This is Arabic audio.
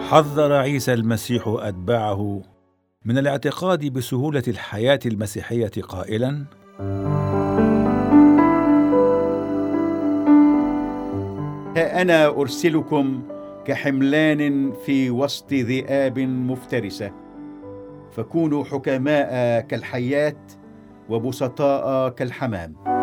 حذر عيسى المسيح أتباعه من الاعتقاد بسهولة الحياة المسيحية قائلا: ها أنا أرسلكم كحملان في وسط ذئاب مفترسة، فكونوا حكماء كالحيات وبسطاء كالحمام.